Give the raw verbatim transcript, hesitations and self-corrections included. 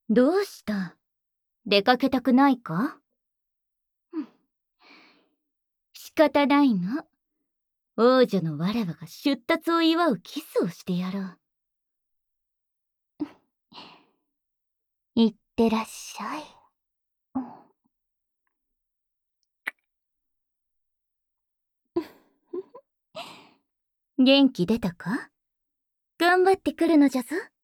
どうした？出かけたくないか？うん、仕方ないの。王女のわらわが出立を祝うキスをしてやろう。いってらっしゃい。元気出たか？頑張ってくるのじゃぞ。